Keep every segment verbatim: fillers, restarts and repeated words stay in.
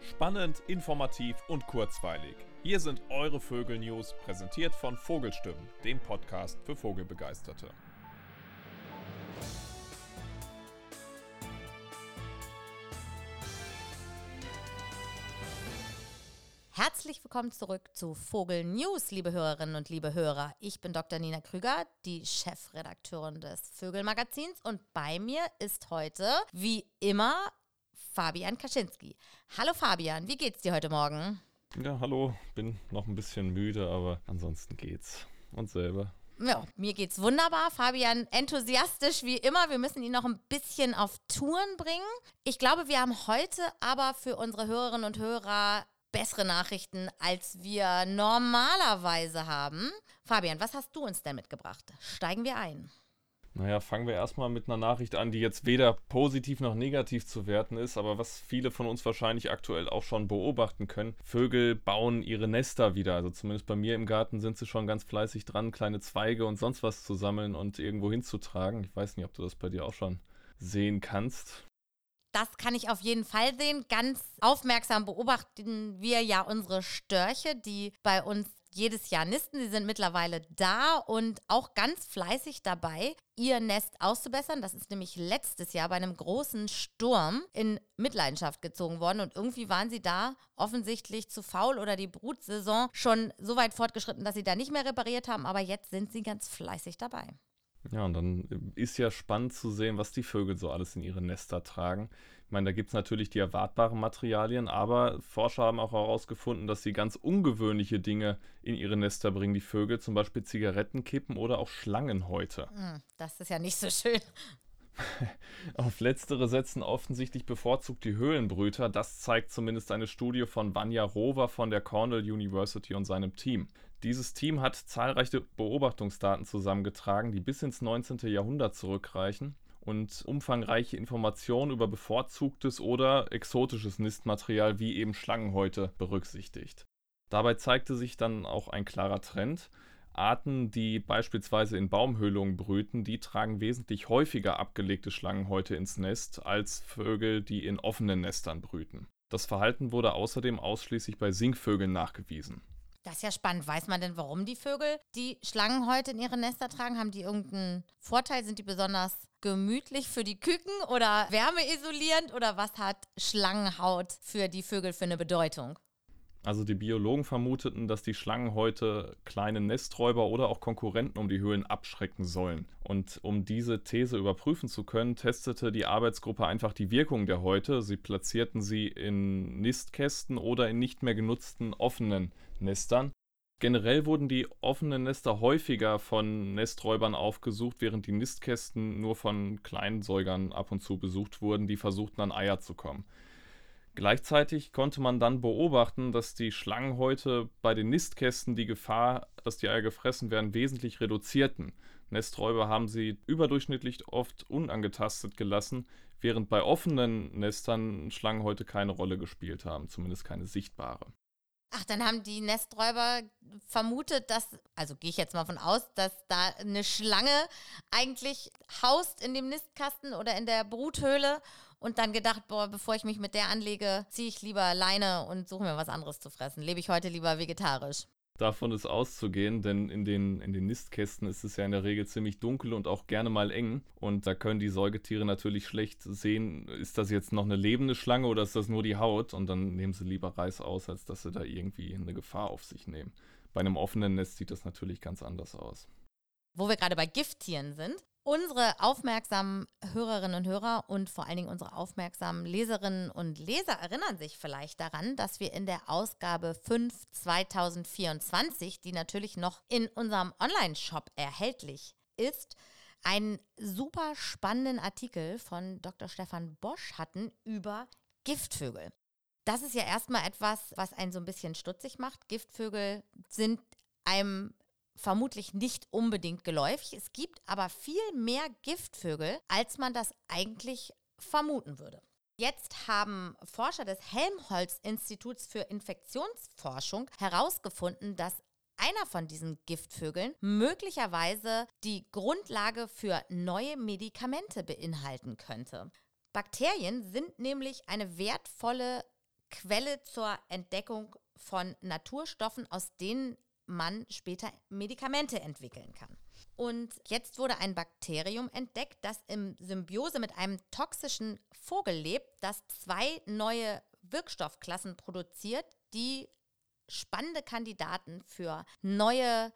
Spannend, informativ und kurzweilig. Hier sind eure Vögel-News, präsentiert von Vogelstimmen, dem Podcast für Vogelbegeisterte. Herzlich willkommen zurück zu Vogel News, liebe Hörerinnen und liebe Hörer. Ich bin Doktor Nina Krüger, die Chefredakteurin des Vögelmagazins, und bei mir ist heute, wie immer, Fabian Kaczynski. Hallo Fabian, wie geht's dir heute Morgen? Ja, hallo, bin noch ein bisschen müde, aber ansonsten geht's. Und selber? Ja, mir geht's wunderbar. Fabian, enthusiastisch wie immer. Wir müssen ihn noch ein bisschen auf Touren bringen. Ich glaube, wir haben heute aber für unsere Hörerinnen und Hörer bessere Nachrichten, als wir normalerweise haben. Fabian, was hast du uns denn mitgebracht? Steigen wir ein. Naja, fangen wir erstmal mit einer Nachricht an, die jetzt weder positiv noch negativ zu werten ist, aber was viele von uns wahrscheinlich aktuell auch schon beobachten können. Vögel bauen ihre Nester wieder, also zumindest bei mir im Garten sind sie schon ganz fleißig dran, kleine Zweige und sonst was zu sammeln und irgendwo hinzutragen. Ich weiß nicht, ob du das bei dir auch schon sehen kannst. Das kann ich auf jeden Fall sehen. Ganz aufmerksam beobachten wir ja unsere Störche, die bei uns jedes Jahr nisten. Sie sind mittlerweile da und auch ganz fleißig dabei, ihr Nest auszubessern. Das ist nämlich letztes Jahr bei einem großen Sturm in Mitleidenschaft gezogen worden. Und irgendwie waren sie da offensichtlich zu faul oder die Brutsaison schon so weit fortgeschritten, dass sie da nicht mehr repariert haben. Aber jetzt sind sie ganz fleißig dabei. Ja, und dann ist ja spannend zu sehen, was die Vögel so alles in ihre Nester tragen. Ich meine, da gibt es natürlich die erwartbaren Materialien, aber Forscher haben auch herausgefunden, dass sie ganz ungewöhnliche Dinge in ihre Nester bringen, die Vögel, zum Beispiel Zigarettenkippen oder auch Schlangenhäute. Das ist ja nicht so schön. Auf letztere setzen offensichtlich bevorzugt die Höhlenbrüter. Das zeigt zumindest eine Studie von Vanja Rover von der Cornell University und seinem Team. Dieses Team hat zahlreiche Beobachtungsdaten zusammengetragen, die bis ins neunzehnte Jahrhundert zurückreichen und umfangreiche Informationen über bevorzugtes oder exotisches Nistmaterial wie eben Schlangenhäute berücksichtigt. Dabei zeigte sich dann auch ein klarer Trend. Arten, die beispielsweise in Baumhöhlungen brüten, die tragen wesentlich häufiger abgelegte Schlangenhäute ins Nest als Vögel, die in offenen Nestern brüten. Das Verhalten wurde außerdem ausschließlich bei Singvögeln nachgewiesen. Das ist ja spannend. Weiß man denn, warum die Vögel die Schlangenhäute in ihre Nester tragen? Haben die irgendeinen Vorteil? Sind die besonders gemütlich für die Küken oder wärmeisolierend? Oder was hat Schlangenhaut für die Vögel für eine Bedeutung? Also die Biologen vermuteten, dass die Schlangenhäute kleine Nesträuber oder auch Konkurrenten um die Höhlen abschrecken sollen. Und um diese These überprüfen zu können, testete die Arbeitsgruppe einfach die Wirkung der Häute. Sie platzierten sie in Nistkästen oder in nicht mehr genutzten offenen Nestern. Generell wurden die offenen Nester häufiger von Nesträubern aufgesucht, während die Nistkästen nur von Kleinsäugern ab und zu besucht wurden, die versuchten an Eier zu kommen. Gleichzeitig konnte man dann beobachten, dass die Schlangenhäute bei den Nistkästen die Gefahr, dass die Eier gefressen werden, wesentlich reduzierten. Nesträuber haben sie überdurchschnittlich oft unangetastet gelassen, während bei offenen Nestern Schlangenhäute keine Rolle gespielt haben, zumindest keine sichtbare. Ach, dann haben die Nesträuber vermutet, dass, also gehe ich jetzt mal von aus, dass da eine Schlange eigentlich haust in dem Nistkasten oder in der Bruthöhle und dann gedacht, boah, bevor ich mich mit der anlege, ziehe ich lieber Leine und suche mir was anderes zu fressen. Lebe ich heute lieber vegetarisch. Davon ist auszugehen, denn in den, in den Nistkästen ist es ja in der Regel ziemlich dunkel und auch gerne mal eng. Und da können die Säugetiere natürlich schlecht sehen, ist das jetzt noch eine lebende Schlange oder ist das nur die Haut? Und dann nehmen sie lieber Reis aus, als dass sie da irgendwie eine Gefahr auf sich nehmen. Bei einem offenen Nest sieht das natürlich ganz anders aus. Wo wir gerade bei Gifttieren sind. Unsere aufmerksamen Hörerinnen und Hörer und vor allen Dingen unsere aufmerksamen Leserinnen und Leser erinnern sich vielleicht daran, dass wir in der Ausgabe fünf zwanzig vierundzwanzig, die natürlich noch in unserem Online-Shop erhältlich ist, einen super spannenden Artikel von Doktor Stefan Bosch hatten über Giftvögel. Das ist ja erstmal etwas, was einen so ein bisschen stutzig macht. Giftvögel sind einem vermutlich nicht unbedingt geläufig. Es gibt aber viel mehr Giftvögel, als man das eigentlich vermuten würde. Jetzt haben Forscher des Helmholtz-Instituts für Infektionsforschung herausgefunden, dass einer von diesen Giftvögeln möglicherweise die Grundlage für neue Medikamente beinhalten könnte. Bakterien sind nämlich eine wertvolle Quelle zur Entdeckung von Naturstoffen, aus denen man später Medikamente entwickeln kann. Und jetzt wurde ein Bakterium entdeckt, das in Symbiose mit einem toxischen Vogel lebt, das zwei neue Wirkstoffklassen produziert, die spannende Kandidaten für neue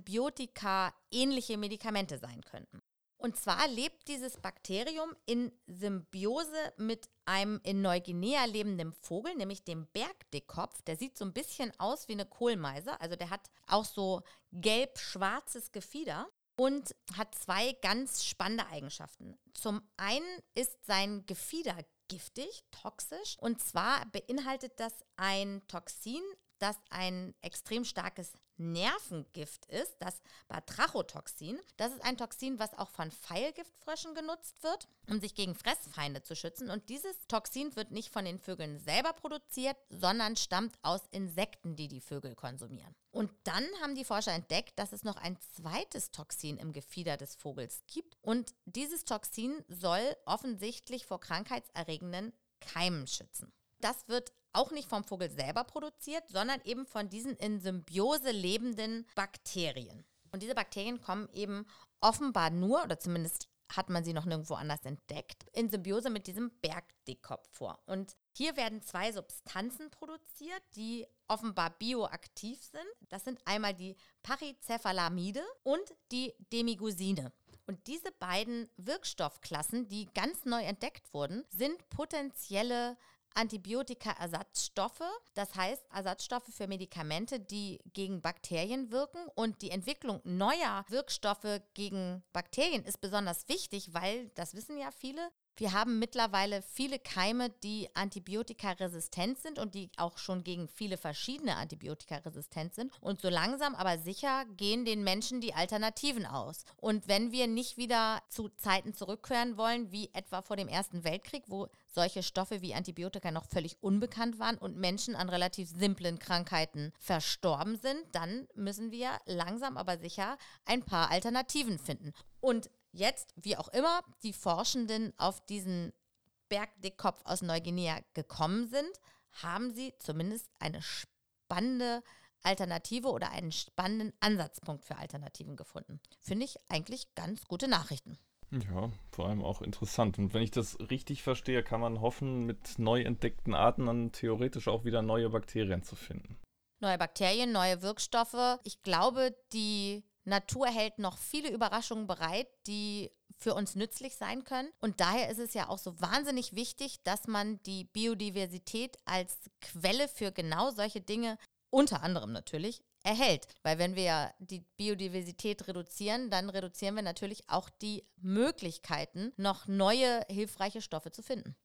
Antibiotika-ähnliche Medikamente sein könnten. Und zwar lebt dieses Bakterium in Symbiose mit einem in Neuguinea lebenden Vogel, nämlich dem Bergdickkopf. Der sieht so ein bisschen aus wie eine Kohlmeise, also der hat auch so gelb-schwarzes Gefieder und hat zwei ganz spannende Eigenschaften. Zum einen ist sein Gefieder giftig, toxisch, und zwar beinhaltet das ein Toxin, das ein extrem starkes Nervengift ist, das Batrachotoxin. Das ist ein Toxin, was auch von Pfeilgiftfröschen genutzt wird, um sich gegen Fressfeinde zu schützen. Und dieses Toxin wird nicht von den Vögeln selber produziert, sondern stammt aus Insekten, die die Vögel konsumieren. Und dann haben die Forscher entdeckt, dass es noch ein zweites Toxin im Gefieder des Vogels gibt. Und dieses Toxin soll offensichtlich vor krankheitserregenden Keimen schützen. Das wird auch nicht vom Vogel selber produziert, sondern eben von diesen in Symbiose lebenden Bakterien. Und diese Bakterien kommen eben offenbar nur, oder zumindest hat man sie noch nirgendwo anders entdeckt, in Symbiose mit diesem Bergdickkopf vor. Und hier werden zwei Substanzen produziert, die offenbar bioaktiv sind. Das sind einmal die Paricephalamide und die Demigusine. Und diese beiden Wirkstoffklassen, die ganz neu entdeckt wurden, sind potenzielle Antibiotika-Ersatzstoffe, das heißt Ersatzstoffe für Medikamente, die gegen Bakterien wirken. Und die Entwicklung neuer Wirkstoffe gegen Bakterien ist besonders wichtig, weil, das wissen ja viele, wir haben mittlerweile viele Keime, die antibiotikaresistent sind und die auch schon gegen viele verschiedene Antibiotika resistent sind. Und so langsam aber sicher gehen den Menschen die Alternativen aus. Und wenn wir nicht wieder zu Zeiten zurückkehren wollen, wie etwa vor dem Ersten Weltkrieg, wo solche Stoffe wie Antibiotika noch völlig unbekannt waren und Menschen an relativ simplen Krankheiten verstorben sind, dann müssen wir langsam aber sicher ein paar Alternativen finden. Und jetzt, wie auch immer, die Forschenden auf diesen Bergdickkopf aus Neuguinea gekommen sind, haben sie zumindest eine spannende Alternative oder einen spannenden Ansatzpunkt für Alternativen gefunden. Finde ich eigentlich ganz gute Nachrichten. Ja, vor allem auch interessant. Und wenn ich das richtig verstehe, kann man hoffen, mit neu entdeckten Arten dann theoretisch auch wieder neue Bakterien zu finden. Neue Bakterien, neue Wirkstoffe. Ich glaube, die Natur hält noch viele Überraschungen bereit, die für uns nützlich sein können. Und daher ist es ja auch so wahnsinnig wichtig, dass man die Biodiversität als Quelle für genau solche Dinge, unter anderem natürlich, erhält. Weil wenn wir die Biodiversität reduzieren, dann reduzieren wir natürlich auch die Möglichkeiten, noch neue hilfreiche Stoffe zu finden.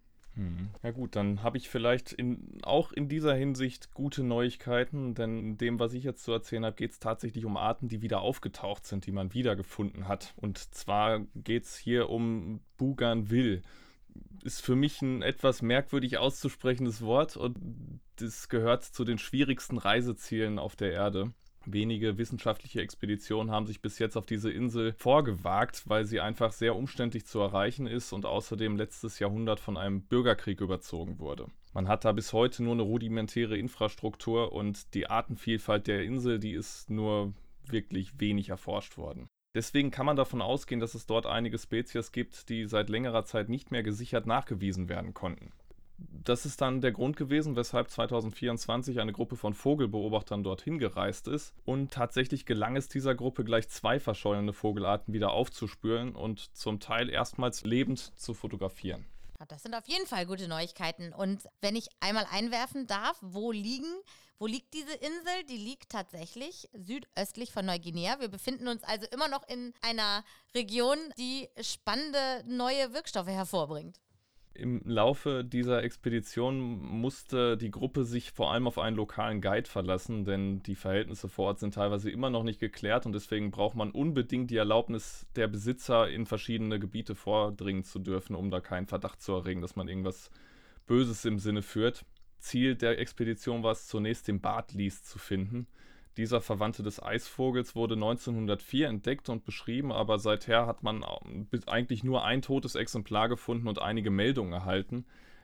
Hm. Ja gut, dann habe ich vielleicht in, auch in dieser Hinsicht gute Neuigkeiten, denn in dem, was ich jetzt zu erzählen habe, geht es tatsächlich um Arten, die wieder aufgetaucht sind, die man wiedergefunden hat. Und zwar geht es hier um Bougainville. Ist für mich ein etwas merkwürdig auszusprechendes Wort und das gehört zu den schwierigsten Reisezielen auf der Erde. Wenige wissenschaftliche Expeditionen haben sich bis jetzt auf diese Insel vorgewagt, weil sie einfach sehr umständlich zu erreichen ist und außerdem letztes Jahrhundert von einem Bürgerkrieg überzogen wurde. Man hat da bis heute nur eine rudimentäre Infrastruktur und die Artenvielfalt der Insel, die ist nur wirklich wenig erforscht worden. Deswegen kann man davon ausgehen, dass es dort einige Spezies gibt, die seit längerer Zeit nicht mehr gesichert nachgewiesen werden konnten. Das ist dann der Grund gewesen, weshalb zwanzig vierundzwanzig eine Gruppe von Vogelbeobachtern dorthin gereist ist und tatsächlich gelang es dieser Gruppe gleich zwei verschollene Vogelarten wieder aufzuspüren und zum Teil erstmals lebend zu fotografieren. Das sind auf jeden Fall gute Neuigkeiten. Und wenn ich einmal einwerfen darf, wo liegen, wo liegt diese Insel? Die liegt tatsächlich südöstlich von Neuguinea. Wir befinden uns also immer noch in einer Region, die spannende neue Wirkstoffe hervorbringt. Im Laufe dieser Expedition musste die Gruppe sich vor allem auf einen lokalen Guide verlassen, denn die Verhältnisse vor Ort sind teilweise immer noch nicht geklärt und deswegen braucht man unbedingt die Erlaubnis der Besitzer, in verschiedene Gebiete vordringen zu dürfen, um da keinen Verdacht zu erregen, dass man irgendwas Böses im Sinne führt. Ziel der Expedition war es zunächst, den Bartlies zu finden. Dieser Verwandte des Eisvogels wurde neunzehnhundertvier entdeckt und beschrieben, aber seither hat man eigentlich nur ein totes Exemplar gefunden und einige Meldungen erhalten.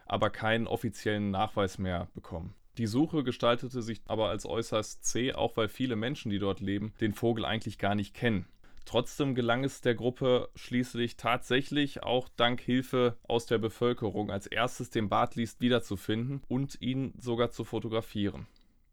aber keinen offiziellen Nachweis mehr bekommen. Die Suche gestaltete sich aber als äußerst zäh, auch weil viele Menschen, die dort leben, den Vogel eigentlich gar nicht kennen. Trotzdem gelang es der Gruppe schließlich tatsächlich, auch dank Hilfe aus der Bevölkerung, als erstes den Bartleist wiederzufinden und ihn sogar zu fotografieren.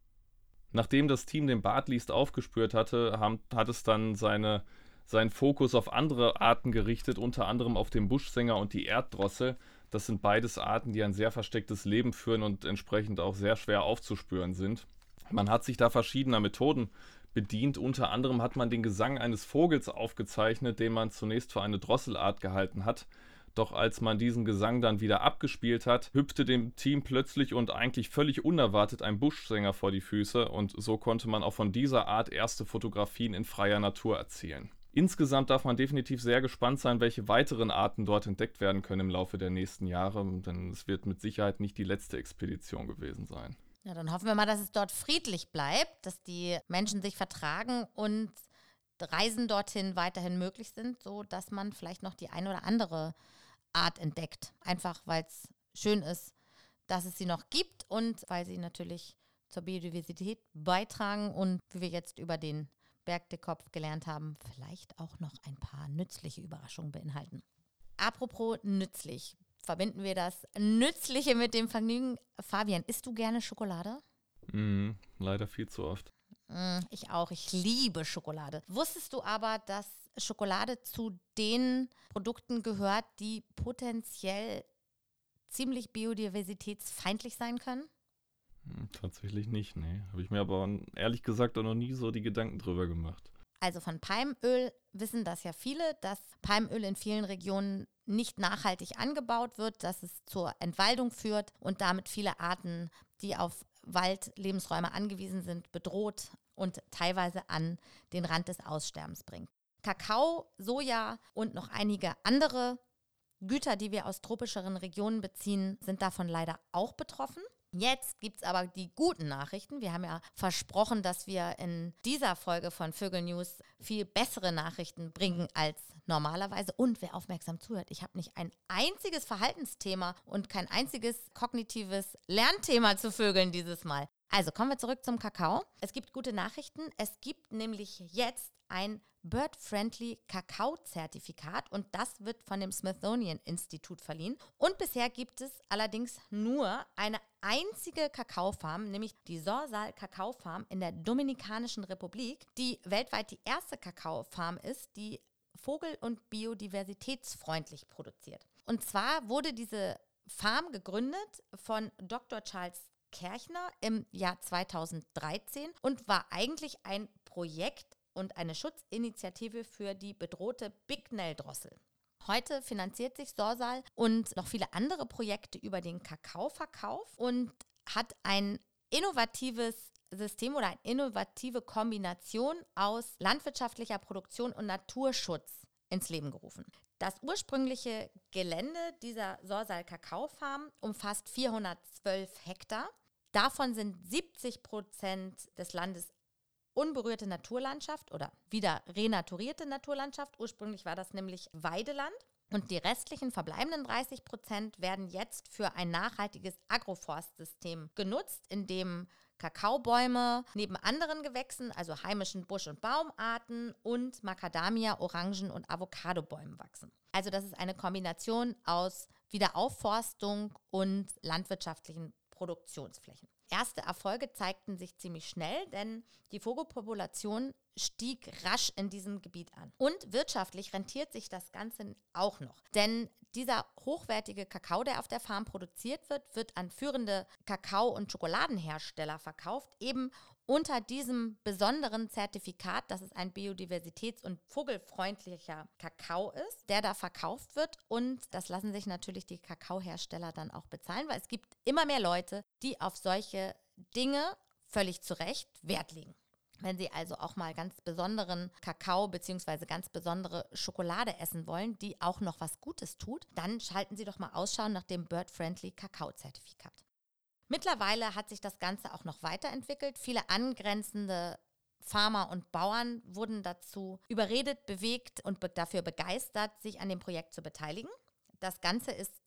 Nachdem das Team den Bartleist aufgespürt hatte, hat es dann seine, seinen Fokus auf andere Arten gerichtet, unter anderem auf den Buschsänger und die Erddrossel. Das sind beides Arten, die ein sehr verstecktes Leben führen und entsprechend auch sehr schwer aufzuspüren sind. Man hat sich da verschiedener Methoden bedient. Unter anderem hat man den Gesang eines Vogels aufgezeichnet, den man zunächst für eine Drosselart gehalten hat. Doch als man diesen Gesang dann wieder abgespielt hat, hüpfte dem Team plötzlich und eigentlich völlig unerwartet ein Buschsänger vor die Füße und so konnte man auch von dieser Art erste Fotografien in freier Natur erzielen. Insgesamt darf man definitiv sehr gespannt sein, welche weiteren Arten dort entdeckt werden können im Laufe der nächsten Jahre, denn es wird mit Sicherheit nicht die letzte Expedition gewesen sein. Ja, dann hoffen wir mal, dass es dort friedlich bleibt, dass die Menschen sich vertragen und Reisen dorthin weiterhin möglich sind, sodass man vielleicht noch die eine oder andere Art entdeckt. Einfach, weil es schön ist, dass es sie noch gibt und weil sie natürlich zur Biodiversität beitragen und wie wir jetzt über den Bergdickkopf gelernt haben, vielleicht auch noch ein paar nützliche Überraschungen beinhalten. Apropos nützlich, verbinden wir das Nützliche mit dem Vergnügen. Fabian, isst du gerne Schokolade? Mm, leider viel zu oft. Mm, ich auch, ich liebe Schokolade. Wusstest du aber, dass Schokolade zu den Produkten gehört, die potenziell ziemlich biodiversitätsfeindlich sein können? Tatsächlich nicht, nee. Habe ich mir aber ehrlich gesagt auch noch nie so die Gedanken drüber gemacht. Also von Palmöl wissen das ja viele, dass Palmöl in vielen Regionen nicht nachhaltig angebaut wird, dass es zur Entwaldung führt und damit viele Arten, die auf Waldlebensräume angewiesen sind, bedroht und teilweise an den Rand des Aussterbens bringt. Kakao, Soja und noch einige andere Güter, die wir aus tropischeren Regionen beziehen, sind davon leider auch betroffen. Jetzt gibt es aber die guten Nachrichten. Wir haben ja versprochen, dass wir in dieser Folge von Vögel News viel bessere Nachrichten bringen als normalerweise. Und wer aufmerksam zuhört, ich habe nicht ein einziges Verhaltensthema und kein einziges kognitives Lernthema zu Vögeln dieses Mal. Also kommen wir zurück zum Kakao. Es gibt gute Nachrichten. Es gibt nämlich jetzt ein Bird-Friendly Kakao-Zertifikat und das wird von dem Smithsonian Institut verliehen. Und bisher gibt es allerdings nur eine einzige Kakaofarm, nämlich die Sorsal Kakaofarm in der Dominikanischen Republik, die weltweit die erste Kakaofarm ist, die vogel- und biodiversitätsfreundlich produziert. Und zwar wurde diese Farm gegründet von Doktor Charles Kerchner im Jahr zweitausenddreizehn und war eigentlich ein Projekt und eine Schutzinitiative für die bedrohte Bicknell-Drossel. Heute finanziert sich Sorsal und noch viele andere Projekte über den Kakaoverkauf und hat ein innovatives System oder eine innovative Kombination aus landwirtschaftlicher Produktion und Naturschutz ins Leben gerufen. Das ursprüngliche Gelände dieser Sorsal Kakaofarm umfasst vierhundertzwölf Hektar. Davon sind siebzig Prozent des Landes unberührte Naturlandschaft oder wieder renaturierte Naturlandschaft. Ursprünglich war das nämlich Weideland. Und die restlichen verbleibenden dreißig Prozent werden jetzt für ein nachhaltiges Agroforstsystem genutzt, in dem Kakaobäume neben anderen Gewächsen, also heimischen Busch- und Baumarten und Macadamia, Orangen- und Avocadobäumen wachsen. Also das ist eine Kombination aus Wiederaufforstung und landwirtschaftlichen Produktionsflächen. Erste Erfolge zeigten sich ziemlich schnell, denn die Vogelpopulation stieg rasch in diesem Gebiet an. Und wirtschaftlich rentiert sich das Ganze auch noch, denn dieser hochwertige Kakao, der auf der Farm produziert wird, wird an führende Kakao- und Schokoladenhersteller verkauft, eben unter diesem besonderen Zertifikat, dass es ein biodiversitäts- und vogelfreundlicher Kakao ist, der da verkauft wird. Und das lassen sich natürlich die Kakaohersteller dann auch bezahlen, weil es gibt immer mehr Leute, die auf solche Dinge völlig zu Recht Wert legen. Wenn Sie also auch mal ganz besonderen Kakao bzw. ganz besondere Schokolade essen wollen, die auch noch was Gutes tut, dann schalten Sie doch mal Ausschau nach dem Bird-Friendly Kakao-Zertifikat. Mittlerweile hat sich das Ganze auch noch weiterentwickelt. Viele angrenzende Farmer und Bauern wurden dazu überredet, bewegt und be- dafür begeistert, sich an dem Projekt zu beteiligen. Das Ganze ist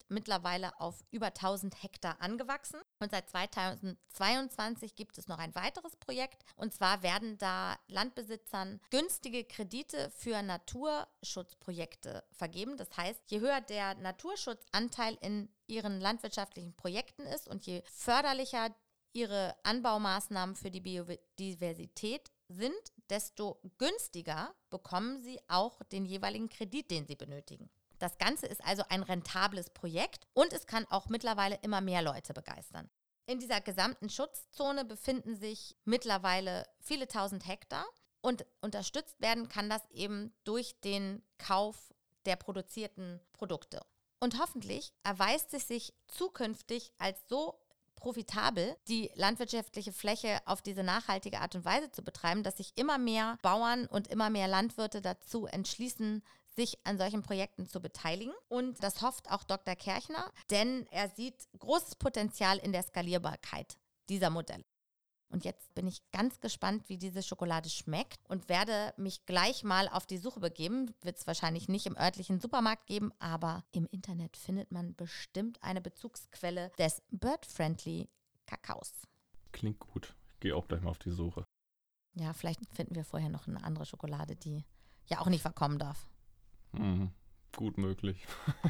mittlerweile auf über tausend Hektar angewachsen. Und seit zweitausendzweiundzwanzig gibt es noch ein weiteres Projekt. Und zwar werden da Landbesitzern günstige Kredite für Naturschutzprojekte vergeben. Das heißt, je höher der Naturschutzanteil in ihren landwirtschaftlichen Projekten ist und je förderlicher ihre Anbaumaßnahmen für die Biodiversität sind, desto günstiger bekommen sie auch den jeweiligen Kredit, den sie benötigen. Das Ganze ist also ein rentables Projekt und es kann auch mittlerweile immer mehr Leute begeistern. In dieser gesamten Schutzzone befinden sich mittlerweile viele tausend Hektar und unterstützt werden kann das eben durch den Kauf der produzierten Produkte. Und hoffentlich erweist es sich zukünftig als so profitabel, die landwirtschaftliche Fläche auf diese nachhaltige Art und Weise zu betreiben, dass sich immer mehr Bauern und immer mehr Landwirte dazu entschließen, sich an solchen Projekten zu beteiligen. Und das hofft auch Doktor Kerchner, denn er sieht großes Potenzial in der Skalierbarkeit dieser Modelle. Und jetzt bin ich ganz gespannt, wie diese Schokolade schmeckt und werde mich gleich mal auf die Suche begeben. Wird es wahrscheinlich nicht im örtlichen Supermarkt geben, aber im Internet findet man bestimmt eine Bezugsquelle des Bird-Friendly Kakaos. Klingt gut. Ich gehe auch gleich mal auf die Suche. Ja, vielleicht finden wir vorher noch eine andere Schokolade, die ja auch nicht verkommen darf. Mhm, gut möglich.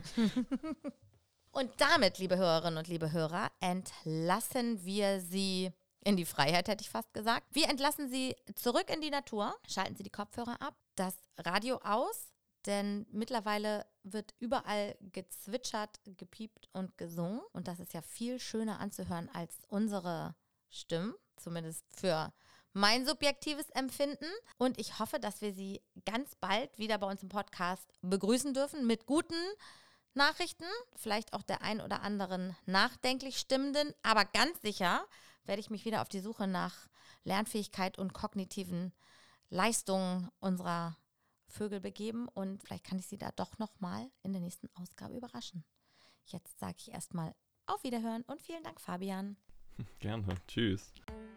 Und damit, liebe Hörerinnen und liebe Hörer, entlassen wir Sie in die Freiheit, hätte ich fast gesagt. Wir entlassen Sie zurück in die Natur. Schalten Sie die Kopfhörer ab, das Radio aus, denn mittlerweile wird überall gezwitschert, gepiept und gesungen. Und das ist ja viel schöner anzuhören als unsere Stimmen, zumindest für mein subjektives Empfinden. Und ich hoffe, dass wir Sie ganz bald wieder bei uns im Podcast begrüßen dürfen mit guten Nachrichten, vielleicht auch der ein oder anderen nachdenklich stimmenden, aber ganz sicher werde ich mich wieder auf die Suche nach Lernfähigkeit und kognitiven Leistungen unserer Vögel begeben und vielleicht kann ich Sie da doch nochmal in der nächsten Ausgabe überraschen. Jetzt sage ich erstmal auf Wiederhören und vielen Dank, Fabian. Gerne. Tschüss.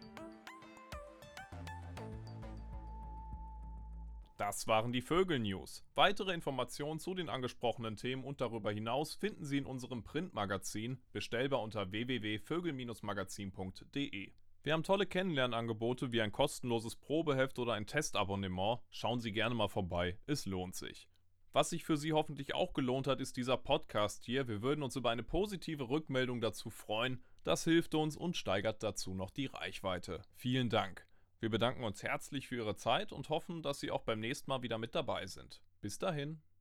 Das waren die Vögel-News. Weitere Informationen zu den angesprochenen Themen und darüber hinaus finden Sie in unserem Printmagazin, bestellbar unter w w w punkt vögel magazin punkt d e. Wir haben tolle Kennenlernangebote wie ein kostenloses Probeheft oder ein Testabonnement. Schauen Sie gerne mal vorbei, es lohnt sich. Was sich für Sie hoffentlich auch gelohnt hat, ist dieser Podcast hier. Wir würden uns über eine positive Rückmeldung dazu freuen. Das hilft uns und steigert dazu noch die Reichweite. Vielen Dank. Wir bedanken uns herzlich für Ihre Zeit und hoffen, dass Sie auch beim nächsten Mal wieder mit dabei sind. Bis dahin.